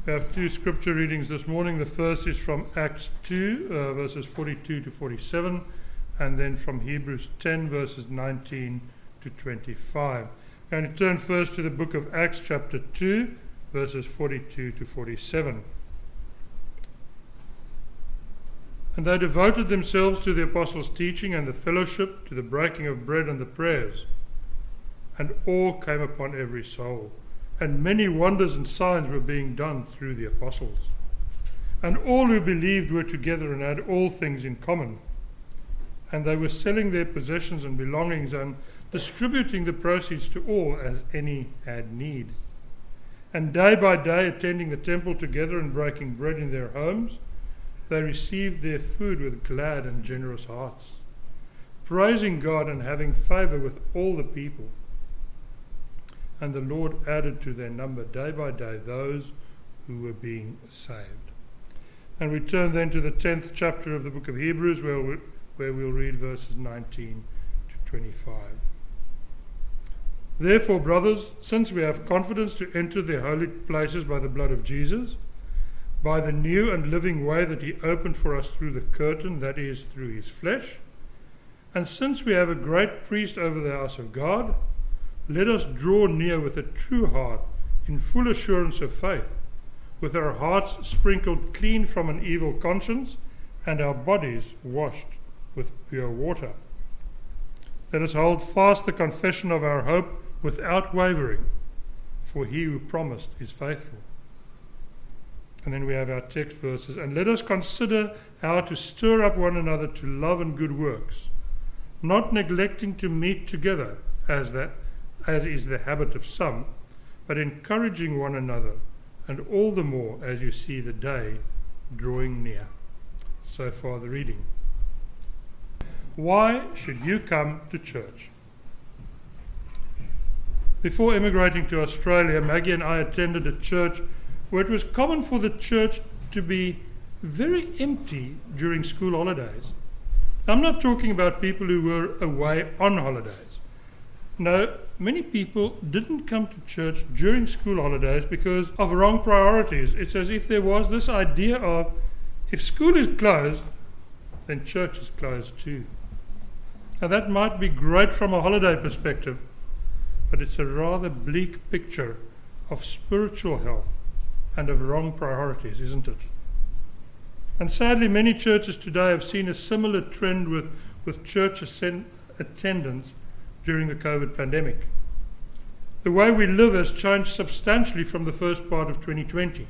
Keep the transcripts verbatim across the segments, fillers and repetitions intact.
We have two scripture readings this morning. The first is from Acts two, uh, verses forty-two to forty-seven, and then from Hebrews ten, verses nineteen to twenty-five. We're going to turn first to the book of Acts, chapter two, verses forty-two to forty-seven. And they devoted themselves to the apostles' teaching and the fellowship, to the breaking of bread and the prayers. And awe came upon every soul. And many wonders and signs were being done through the apostles. And all who believed were together and had all things in common. And they were selling their possessions and belongings and distributing the proceeds to all as any had need. And day by day, attending the temple together and breaking bread in their homes, they received their food with glad and generous hearts, praising God and having favor with all the people. And the Lord added to their number day by day those who were being saved. And we turn then to the tenth chapter of the book of Hebrews, where, we, where we'll read verses nineteen to twenty-five. Therefore, brothers, since we have confidence to enter the holy places by the blood of Jesus, by the new and living way that he opened for us through the curtain, that is, through his flesh, and since we have a great priest over the house of God, let us draw near with a true heart in full assurance of faith, with our hearts sprinkled clean from an evil conscience and our bodies washed with pure water. Let us hold fast the confession of our hope without wavering, for he who promised is faithful. And then we have our text verses. And let us consider how to stir up one another to love and good works, not neglecting to meet together as that as is the habit of some, but encouraging one another, and all the more as you see the day drawing near. So far the reading. Why should you come to church? Before emigrating to Australia, Maggie and I attended a church where it was common for the church to be very empty during school holidays. I'm not talking about people who were away on holidays. No, many people didn't come to church during school holidays because of wrong priorities. It's as if there was this idea of, if school is closed, then church is closed too. Now that might be great from a holiday perspective, but it's a rather bleak picture of spiritual health and of wrong priorities, isn't it? And sadly, many churches today have seen a similar trend with, with church ascend- attendance during the COVID pandemic. The way we live has changed substantially from the first part of twenty twenty.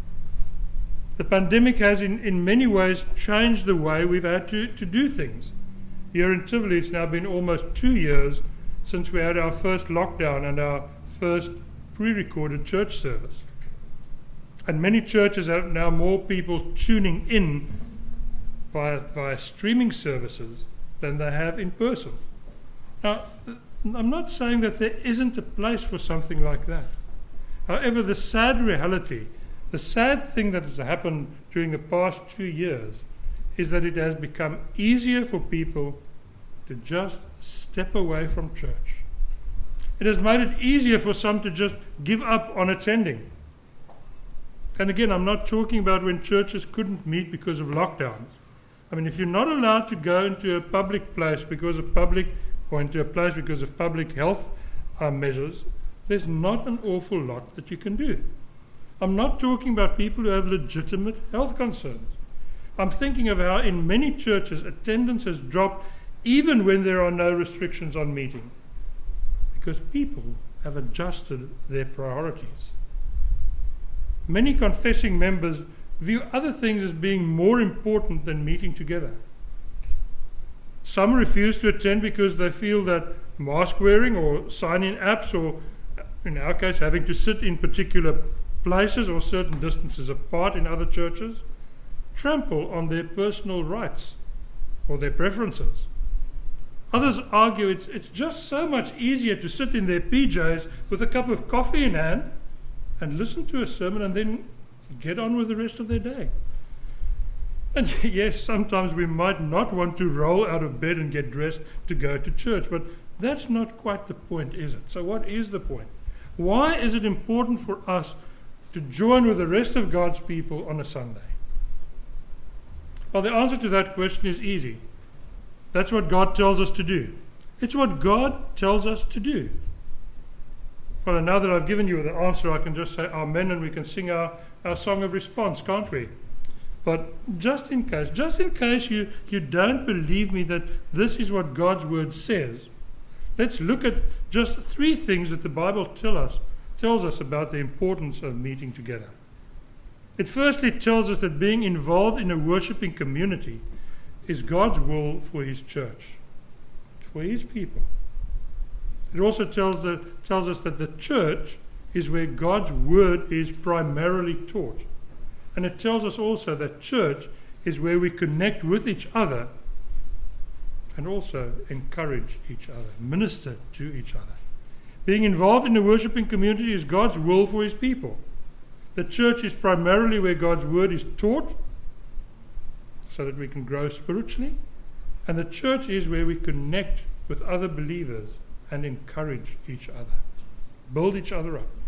The pandemic has in, in many ways changed the way we've had to, to do things. Here in Tivoli, it's now been almost two years since we had our first lockdown and our first pre-recorded church service. And many churches have now more people tuning in via, via streaming services than they have in person. Now, I'm not saying that there isn't a place for something like that. However, the sad reality, the sad thing that has happened during the past two years is that it has become easier for people to just step away from church. It has made it easier for some to just give up on attending. And again, I'm not talking about when churches couldn't meet because of lockdowns. I mean, if you're not allowed to go into a public place because of public or into a place because of public health uh, measures, there's not an awful lot that you can do. I'm not talking about people who have legitimate health concerns. I'm thinking of how in many churches attendance has dropped even when there are no restrictions on meeting, because people have adjusted their priorities. Many confessing members view other things as being more important than meeting together. Some refuse to attend because they feel that mask wearing or sign-in apps, or in our case having to sit in particular places or certain distances apart in other churches, trample on their personal rights or their preferences. Others argue it's, it's just so much easier to sit in their P Js with a cup of coffee in hand and listen to a sermon and then get on with the rest of their day. And yes, sometimes we might not want to roll out of bed and get dressed to go to church, but that's not quite the point, is it? So what is the point? Why is it important for us to join with the rest of God's people on a Sunday? Well, the answer to that question is easy. That's what God tells us to do. It's what God tells us to do. Well, and now that I've given you the answer, I can just say amen and we can sing our, our song of response, can't we? But just in case, just in case you, you don't believe me that this is what God's word says, let's look at just three things that the Bible tell us, tells us about the importance of meeting together. It firstly tells us that being involved in a worshipping community is God's will for his church, for his people. It also tells, the, tells us that the church is where God's word is primarily taught. And it tells us also that church is where we connect with each other and also encourage each other, minister to each other. Being involved in a worshipping community is God's will for his people. The church is primarily where God's word is taught so that we can grow spiritually. And the church is where we connect with other believers and encourage each other, build each other up.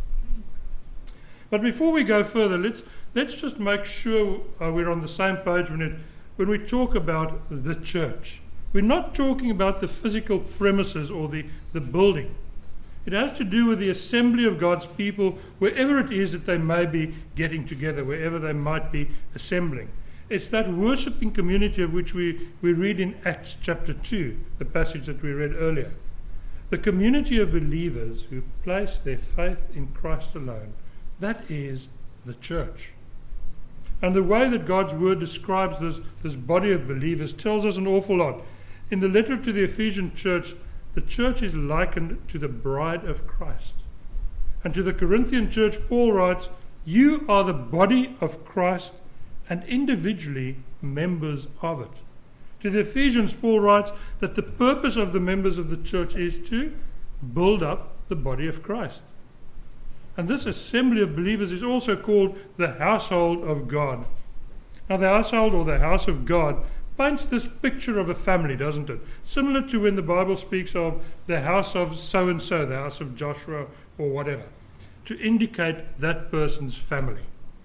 But before we go further, let's let's just make sure uh, we're on the same page when it when we talk about the church. We're not talking about the physical premises or the, the building. It has to do with the assembly of God's people, wherever it is that they may be getting together, wherever they might be assembling. It's that worshipping community of which we, we read in Acts chapter two, the passage that we read earlier. The community of believers who place their faith in Christ alone, that is the church. And the way that God's word describes this, this body of believers tells us an awful lot. In the letter to the Ephesian church, the church is likened to the bride of Christ. And to the Corinthian church, Paul writes, "You are the body of Christ and individually members of it." To the Ephesians, Paul writes that the purpose of the members of the church is to build up the body of Christ. And this assembly of believers is also called the household of God. Now, the household or the house of God paints this picture of a family, doesn't it? Similar to when the Bible speaks of the house of so-and-so, the house of Joshua or whatever, to indicate that person's family.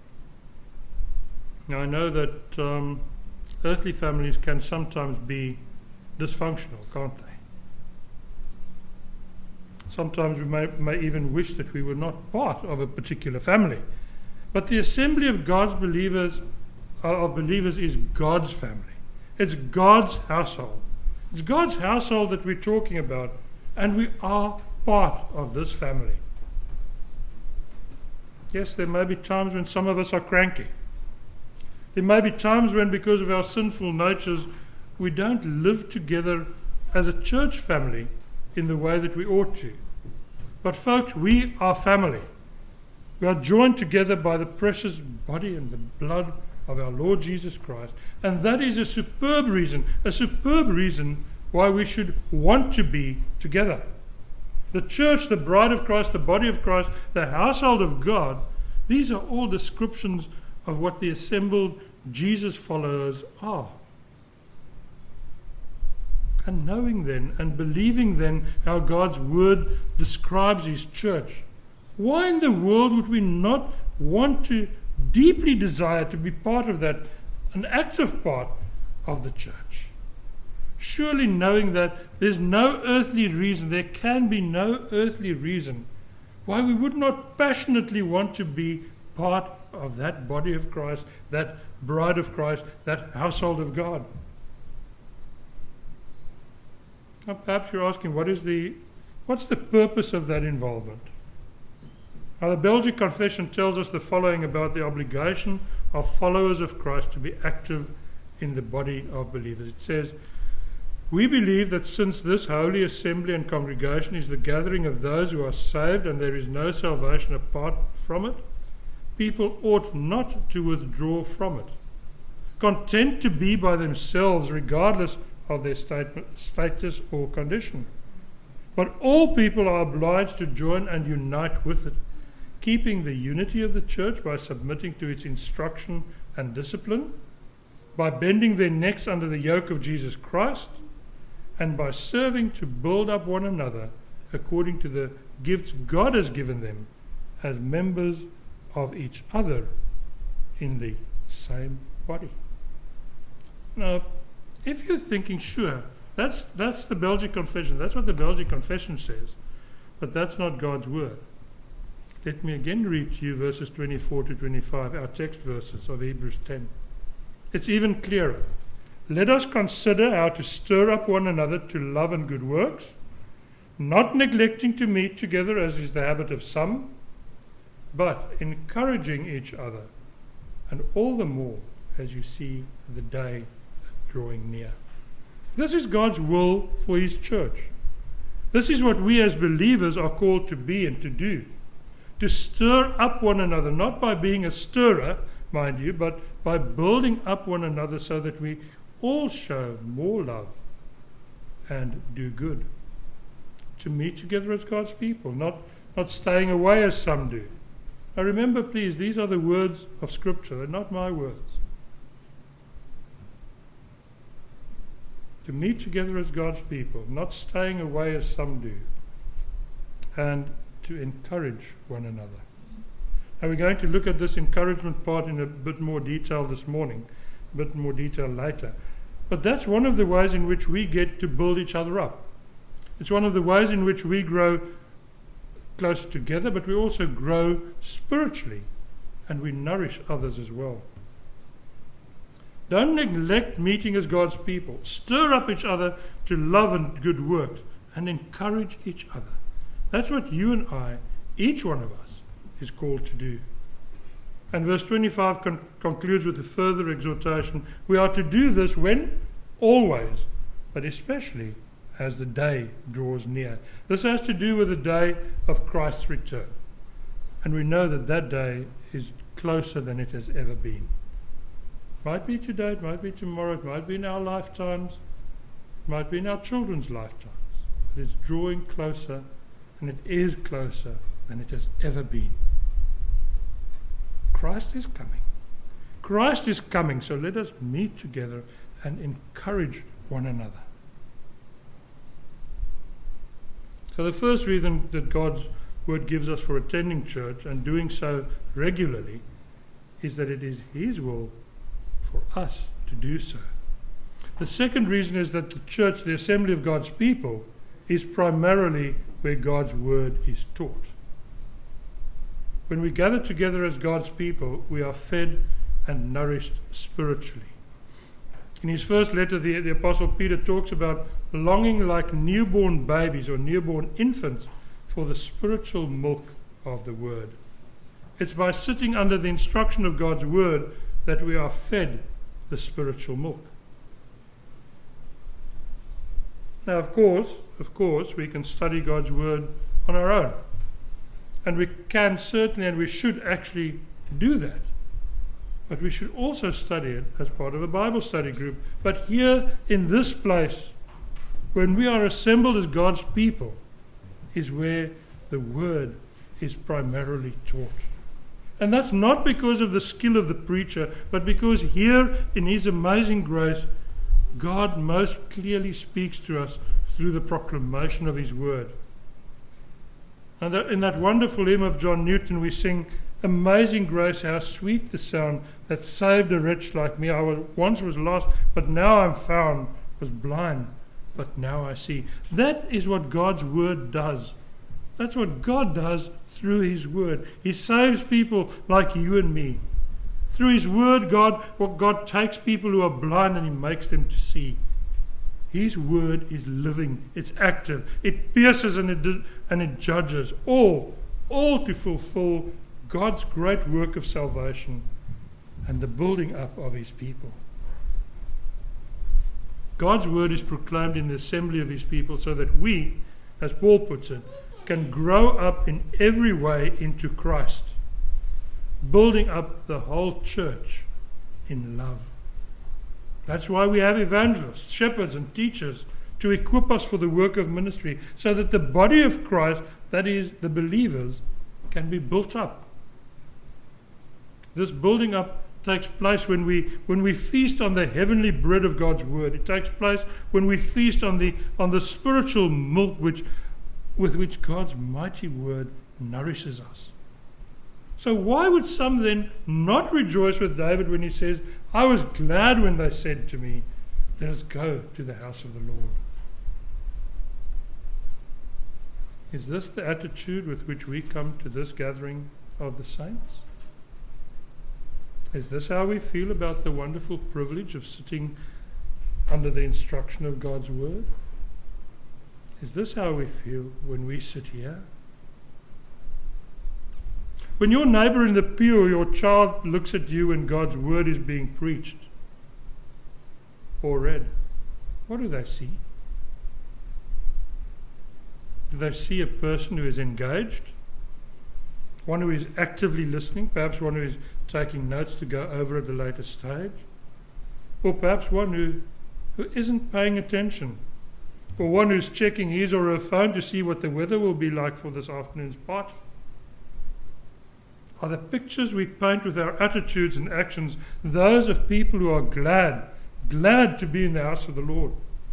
Now, I know that um, earthly families can sometimes be dysfunctional, can't they? Sometimes we may, may even wish that we were not part of a particular family. But the assembly of God's believers, uh, of believers is God's family. It's God's household. It's God's household that we're talking about, and we are part of this family. Yes, there may be times when some of us are cranky. There may be times when, because of our sinful natures, we don't live together as a church family in the way that we ought to. But folks, we are family. We are joined together by the precious body and the blood of our Lord Jesus Christ. And that is a superb reason, a superb reason why we should want to be together. The church, the bride of Christ, the body of Christ, the household of God, these are all descriptions of what the assembled Jesus followers are. And knowing then and believing then how God's word describes his church, why in the world would we not want to deeply desire to be part of that, an active part of the church? Surely knowing that there's no earthly reason, there can be no earthly reason why we would not passionately want to be part of that body of Christ, that bride of Christ, that household of God. Now, perhaps you're asking, what is the, what's the purpose of that involvement? Now, the Belgic Confession tells us the following about the obligation of followers of Christ to be active in the body of believers. It says, "We believe that since this holy assembly and congregation is the gathering of those who are saved and there is no salvation apart from it, people ought not to withdraw from it, content to be by themselves regardless of their status or condition. But all people are obliged to join and unite with it, keeping the unity of the church by submitting to its instruction and discipline, by bending their necks under the yoke of Jesus Christ, and by serving to build up one another according to the gifts God has given them as members of each other in the same body. Now, if you're thinking, sure, that's that's the Belgic Confession, that's what the Belgic Confession says, but that's not God's word. Let me again read to you verses twenty-four to twenty-five, our text verses of Hebrews ten. It's even clearer. Let us consider how to stir up one another to love and good works, not neglecting to meet together as is the habit of some, but encouraging each other, and all the more as you see the day drawing near. This is God's will for his church. This is what we as believers are called to be and to do. To stir up one another, not by being a stirrer, mind you, but by building up one another so that we all show more love and do good. To meet together as God's people, not, not staying away as some do. Now remember, please, these are the words of Scripture, they're not my words. To meet together as God's people, not staying away as some do, and to encourage one another. Now we're going to look at this encouragement part in a bit more detail this morning, a bit more detail later. But that's one of the ways in which we get to build each other up. It's one of the ways in which we grow close together, but we also grow spiritually, and we nourish others as well. Don't neglect meeting as God's people. Stir up each other to love and good works, and encourage each other. That's what you and I, each one of us, is called to do. And verse twenty-five con- concludes with a further exhortation. We are to do this when? Always, but especially as the day draws near. This has to do with the day of Christ's return. And we know that that day is closer than it has ever been. It might be today, it might be tomorrow, it might be in our lifetimes, it might be in our children's lifetimes. But it's drawing closer, and it is closer than it has ever been. Christ is coming. Christ is coming, so let us meet together and encourage one another. So the first reason that God's word gives us for attending church and doing so regularly is that it is his will for us to do so. The second reason is that the church, the assembly of God's people, is primarily where God's word is taught. When we gather together as God's people, we are fed and nourished spiritually. In his first letter, the, the Apostle Peter talks about longing like newborn babies or newborn infants for the spiritual milk of the word. It's by sitting under the instruction of God's word that we are fed the spiritual milk. Now, of course, of course, we can study God's word on our own. And we can certainly, and we should actually do that. But we should also study it as part of a Bible study group. But here in this place, when we are assembled as God's people, is where the word is primarily taught. And that's not because of the skill of the preacher, but because here in his amazing grace, God most clearly speaks to us through the proclamation of his word. And that, in that wonderful hymn of John Newton, we sing, "Amazing grace, how sweet the sound that saved a wretch like me. I was, once was lost, but now I'm found, was blind, but now I see." That is what God's word does. That's what God does through his word. He saves people like you and me. Through his word, God, what God takes people who are blind and he makes them to see. His word is living, it's active, it pierces and it, and it judges, all, all to fulfill God's great work of salvation and the building up of his people. God's word is proclaimed in the assembly of his people so that we, as Paul puts it, can grow up in every way into Christ, building up the whole church in love. That's why we have evangelists, shepherds and teachers to equip us for the work of ministry so that the body of Christ, that is the believers, can be built up. This building up takes place when we when we feast on the heavenly bread of God's word. It takes place when we feast on the on the spiritual milk which with which God's mighty word nourishes us. So why would some then not rejoice with David when he says, I was glad when they said to me, let us go to the house of the Lord? Is this the attitude with which we come to this gathering of the saints? Is this how we feel about the wonderful privilege of sitting under the instruction of God's word? Is this how we feel when we sit here? When your neighbor in the pew or your child looks at you when God's word is being preached or read, what do they see? Do they see a person who is engaged? One who is actively listening, perhaps one who is taking notes to go over at a later stage? Or perhaps one who, who isn't paying attention? Or one who's checking his or her phone to see what the weather will be like for this afternoon's party? Are the pictures we paint with our attitudes and actions those of people who are glad, glad to be in the house of the Lord?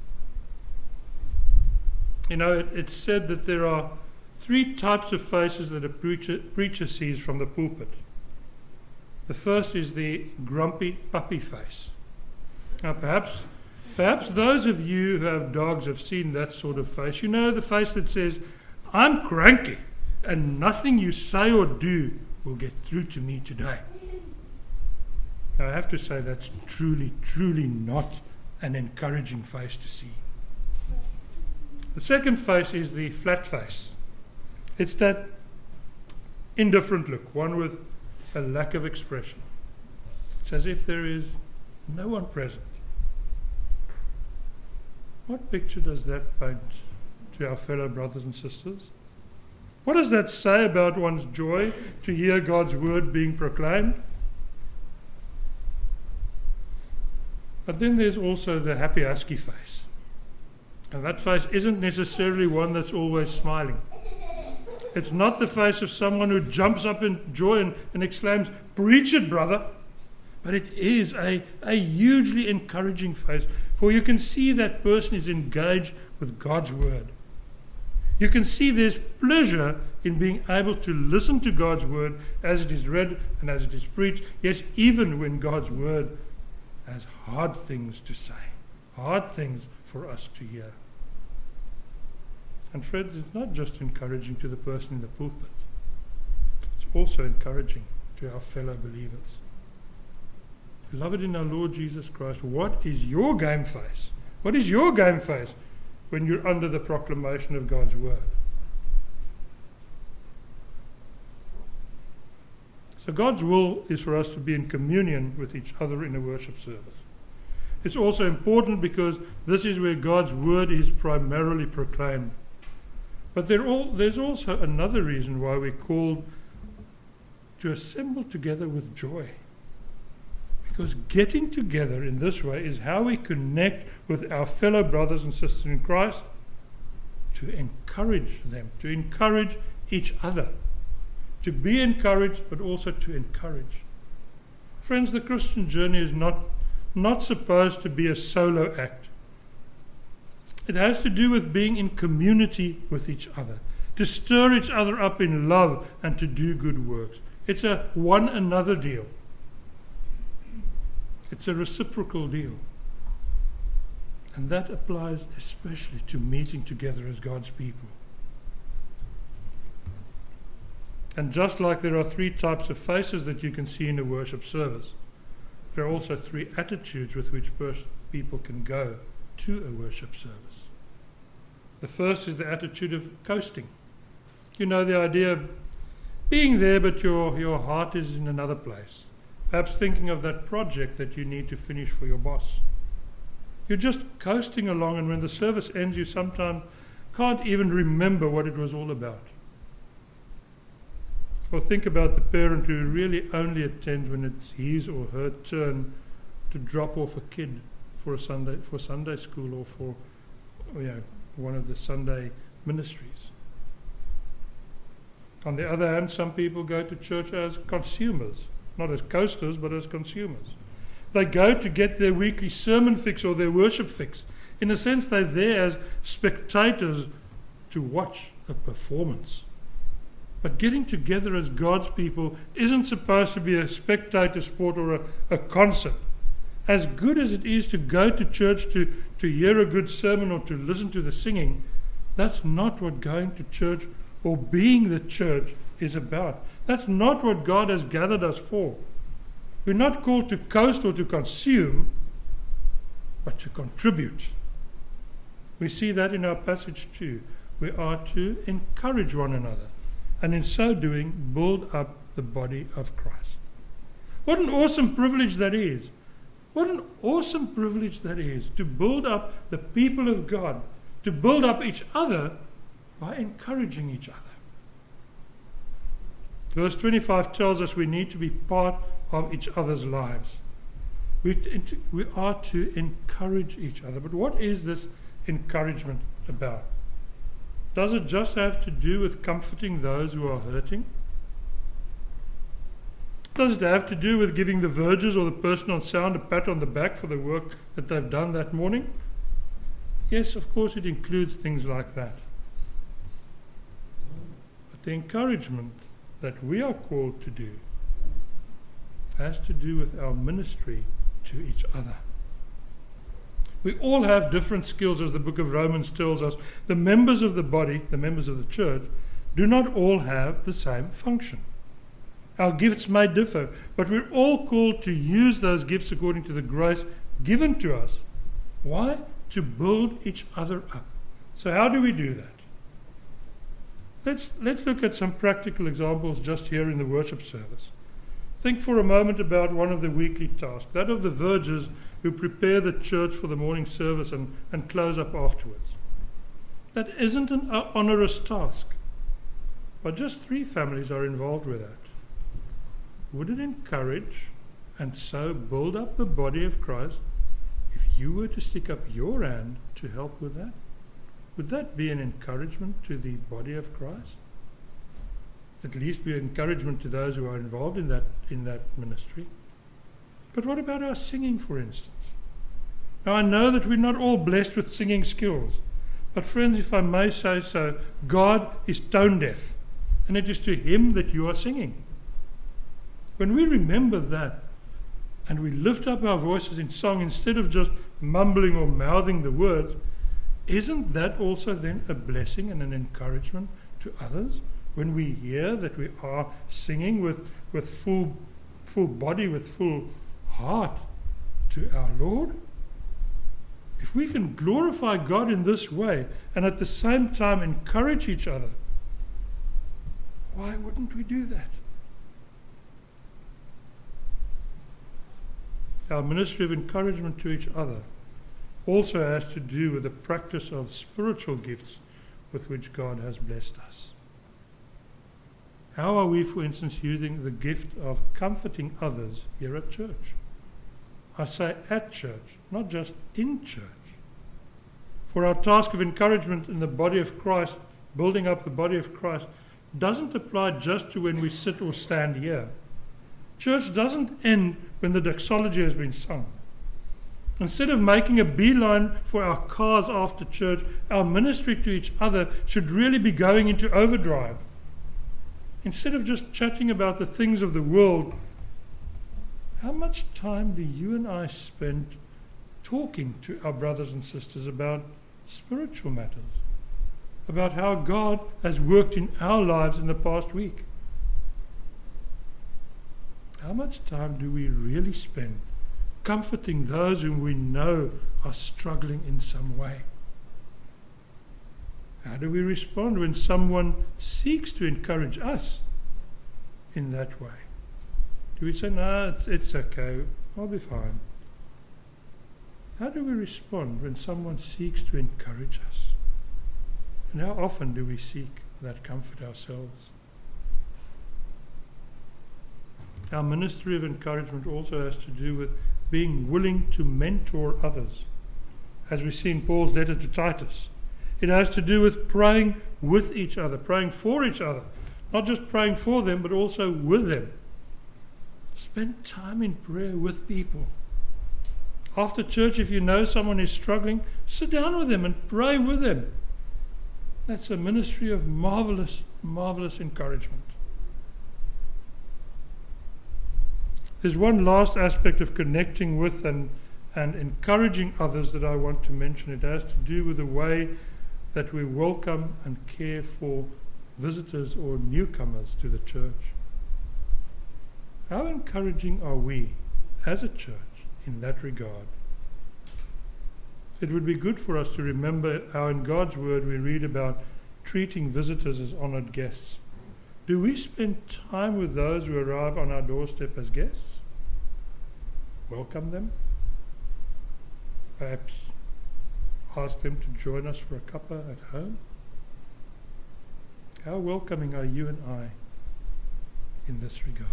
You know, it, it's said that there are three types of faces that a preacher, preacher sees from the pulpit. The first is the grumpy puppy face. Now, perhaps, perhaps those of you who have dogs have seen that sort of face. You know, the face that says, I'm cranky, and nothing you say or do will get through to me today. Now, I have to say that's truly, truly not an encouraging face to see. The second face is the flat face. It's that indifferent look, one with a lack of expression. It's as if there is no one present. What picture does that paint to our fellow brothers and sisters? What does that say about one's joy to hear God's word being proclaimed? But then there's also the happy husky face. And that face isn't necessarily one that's always smiling. It's not the face of someone who jumps up in joy and, and exclaims, preach it, brother. But it is a, a hugely encouraging face, for you can see that person is engaged with God's word. You can see there's pleasure in being able to listen to God's word as it is read and as it is preached. Yes, even when God's word has hard things to say, hard things for us to hear. And friends, it's not just encouraging to the person in the pulpit. It's also encouraging to our fellow believers. Beloved in our Lord Jesus Christ, what is your game face? What is your game face when you're under the proclamation of God's word? So God's will is for us to be in communion with each other in a worship service. It's also important because this is where God's word is primarily proclaimed. But there all, there's also another reason why we're called to assemble together with joy. Because getting together in this way is how we connect with our fellow brothers and sisters in Christ, to encourage them, to encourage each other, to be encouraged, but also to encourage. Friends, the Christian journey is not, not supposed to be a solo act. It has to do with being in community with each other, to stir each other up in love and to do good works. It's a one another deal. It's a reciprocal deal. And that applies especially to meeting together as God's people. And just like there are three types of faces that you can see in a worship service, there are also three attitudes with which people can go to a worship service. The first is the attitude of coasting. You know, the idea of being there, but your, your heart is in another place. Perhaps thinking of that project that you need to finish for your boss. You're just coasting along, and when the service ends, you sometimes can't even remember what it was all about. Or think about the parent who really only attends when it's his or her turn to drop off a kid for a Sunday for Sunday school or for you know, one of the Sunday ministries. On the other hand, some people go to church as consumers, not as coasters, but as consumers. They go to get their weekly sermon fix or their worship fix. In a sense, they're there as spectators to watch a performance. But getting together as God's people isn't supposed to be a spectator sport or a, a concert. As good as it is to go to church to, to hear a good sermon or to listen to the singing, that's not what going to church or being the church is about. That's not what God has gathered us for. We're not called to coast or to consume, but to contribute. We see that in our passage too. We are to encourage one another, and in so doing, build up the body of Christ. What an awesome privilege that is. What an awesome privilege that is, to build up the people of God, to build up each other by encouraging each other. Verse twenty-five tells us we need to be part of each other's lives. We, we are to encourage each other. But what is this encouragement about? Does it just have to do with comforting those who are hurting? Does it have to do with giving the vergers or the person on sound a pat on the back for the work that they've done that morning? Yes, of course it includes things like that. But the encouragement that we are called to do has to do with our ministry to each other. We all have different skills, as the book of Romans tells us. The members of the body, the members of the church, do not all have the same function. Our gifts may differ, but we're all called to use those gifts according to the grace given to us. Why? To build each other up. So how do we do that? Let's, let's look at some practical examples just here in the worship service. Think for a moment about one of the weekly tasks, that of the vergers who prepare the church for the morning service and, and close up afterwards. That isn't an onerous task, but just three families are involved with that. Would it encourage and so build up the body of Christ if you were to stick up your hand to help with that? Would that be an encouragement to the body of Christ? At least be an encouragement to those who are involved in that in that ministry. But what about our singing, for instance? Now, I know that we're not all blessed with singing skills, but friends, if I may say so, God is tone deaf, and it is to Him that you are singing. When we remember that, and we lift up our voices in song instead of just mumbling or mouthing the words, isn't that also then a blessing and an encouragement to others? When we hear that we are singing with, with full, full body, with full heart to our Lord? If we can glorify God in this way and at the same time encourage each other, why wouldn't we do that? Our ministry of encouragement to each other also has to do with the practice of spiritual gifts with which God has blessed us. How are we, for instance, using the gift of comforting others here at church? I say at church, not just in church. For our task of encouragement in the body of Christ, building up the body of Christ, doesn't apply just to when we sit or stand here. Church doesn't end when the doxology has been sung. Instead of making a beeline for our cars after church, our ministry to each other should really be going into overdrive. Instead of just chatting about the things of the world, how much time do you and I spend talking to our brothers and sisters about spiritual matters, about how God has worked in our lives in the past week? How much time do we really spend comforting those whom we know are struggling in some way? How do we respond when someone seeks to encourage us in that way? Do we say, no, it's, it's okay, I'll be fine? How do we respond when someone seeks to encourage us? And how often do we seek that comfort ourselves? Our ministry of encouragement also has to do with being willing to mentor others, as we see in Paul's letter to Titus. It has to do with praying with each other, praying for each other, not just praying for them, but also with them. Spend time in prayer with people. After church, if you know someone is struggling, sit down with them and pray with them. That's a ministry of marvelous, marvelous encouragement. There's one last aspect of connecting with and, and encouraging others that I want to mention. It has to do with the way that we welcome and care for visitors or newcomers to the church. How encouraging are we as a church in that regard? It would be good for us to remember how in God's Word we read about treating visitors as honored guests. Do we spend time with those who arrive on our doorstep as guests? Welcome them? Perhaps ask them to join us for a cuppa at home? How welcoming are you and I in this regard?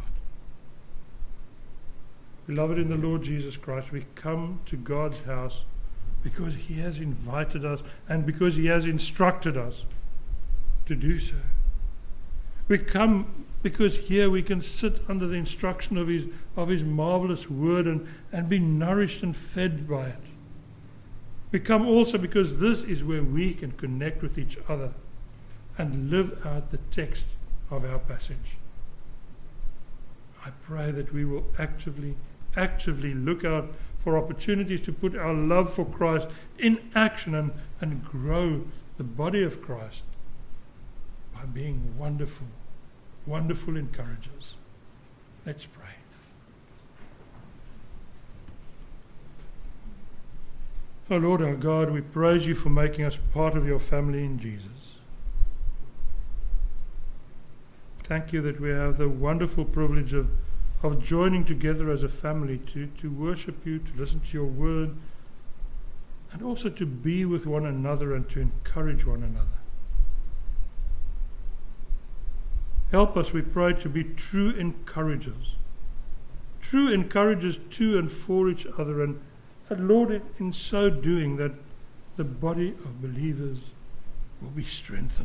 Beloved in the Lord Jesus Christ, we come to God's house because He has invited us and because He has instructed us to do so. We come because here we can sit under the instruction of His of His marvelous word and, and be nourished and fed by it. We come also because this is where we can connect with each other and live out the text of our passage. I pray that we will actively, actively look out for opportunities to put our love for Christ in action and, and grow the body of Christ by being wonderful, wonderful encouragers. Let's pray. Oh Lord our God, we praise You for making us part of Your family in Jesus. Thank You that we have the wonderful privilege of, of joining together as a family to, to worship You, to listen to Your word, and also to be with one another and to encourage one another. Help us, we pray, to be true encouragers. True encouragers to and for each other, and, and Lord, in, in so doing, that the body of believers will be strengthened.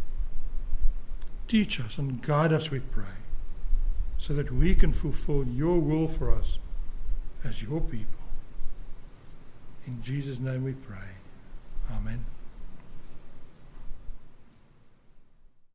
Teach us and guide us, we pray, so that we can fulfill Your will for us as Your people. In Jesus' name we pray. Amen.